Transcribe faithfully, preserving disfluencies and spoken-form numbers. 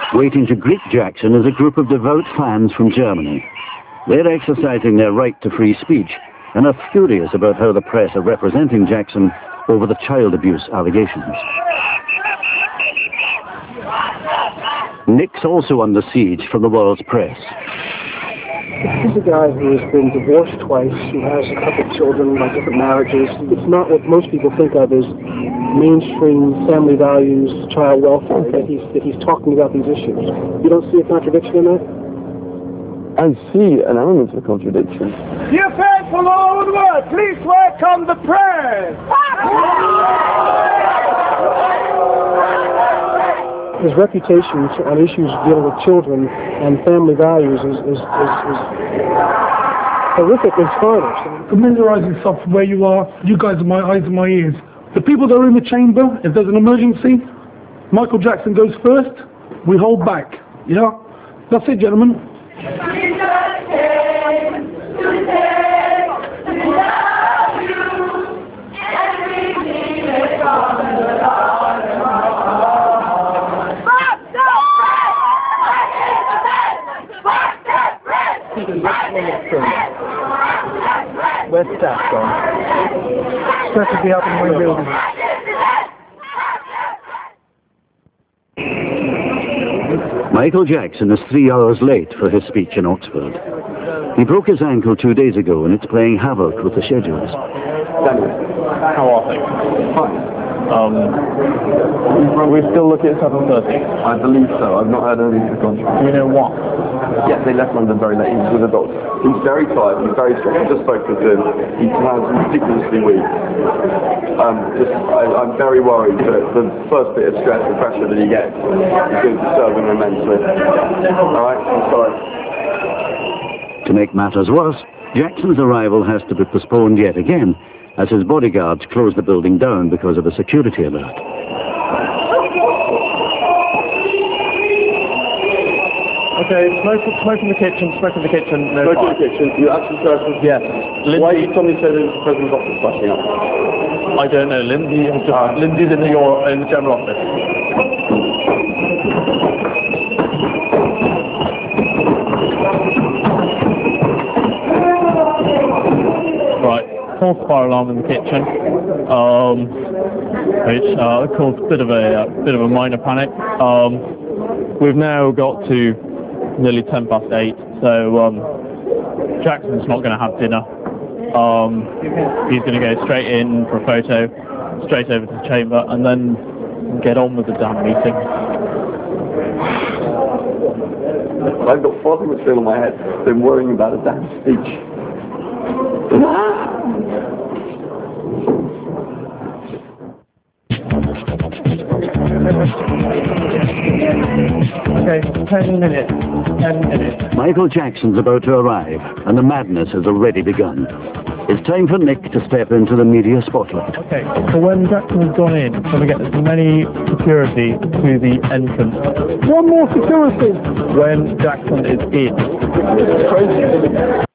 Waiting to greet Jackson is a group of devout fans from Germany. They're exercising their right to free speech and are furious about how the press are representing Jackson over the child abuse allegations. Nick's also under siege from the world's press. He's a guy who has been divorced twice, who has a couple of children by different marriages. It's not what most people think of as mainstream family values, child welfare, that he's, that he's talking about these issues. You don't see a contradiction in that? I see an element of contradiction. Dear faithful all over the world, please welcome the press! His reputation on issues dealing with children and family values is, is, is, is horrifically tarnished. Familiarize yourself where you are. You guys are my eyes and my ears. The people that are in the chamber, if there's an emergency, Michael Jackson goes first, we hold back. Yeah? That's it, gentlemen. Where's staff gone? Staff will be up in my building. Michael Jackson is three hours late for his speech in Oxford. He broke his ankle two days ago and it's playing havoc with the schedules. Daniel, how are things? Fine. Um, we're still looking at seven thirty. I believe so. I've not heard anything to the contrary. Do you know what? Yes, they left London very late. He was with a doctor. He's very tired. He's very stressed. I just spoke with him. He sounds ridiculously weak. Um, just, I, I'm very worried that the first bit of stress and pressure that he gets is going to disturb him immensely. Alright? I'm sorry. To make matters worse, Jackson's arrival has to be postponed yet again, as his bodyguards close the building down because of a security alert. Okay, smoke, smoke in the kitchen, smoke in the kitchen. No smoke in the kitchen. You actually certain? Yes. Lindsay, why you suddenly said it was the president's office flashing up? I don't know. Lindsay has just, uh, Lindsay's in the, your, in the general office. Right. False fire alarm in the kitchen, um, which uh, caused a bit of a uh, bit of a minor panic. Um, we've now got to nearly ten past eight, so um, Jackson's not going to have dinner. Um, he's going to go straight in for a photo, straight over to the chamber, and then get on with the damn meeting. I've got far too much still on my head than worrying about a damn speech. Okay, ten minutes. Ten minutes. Michael Jackson's about to arrive, and the madness has already begun. It's time for Nick to step into the media spotlight. Okay, so when Jackson has gone in, can we get as many security to the entrance? One more security! When Jackson is in. It's crazy.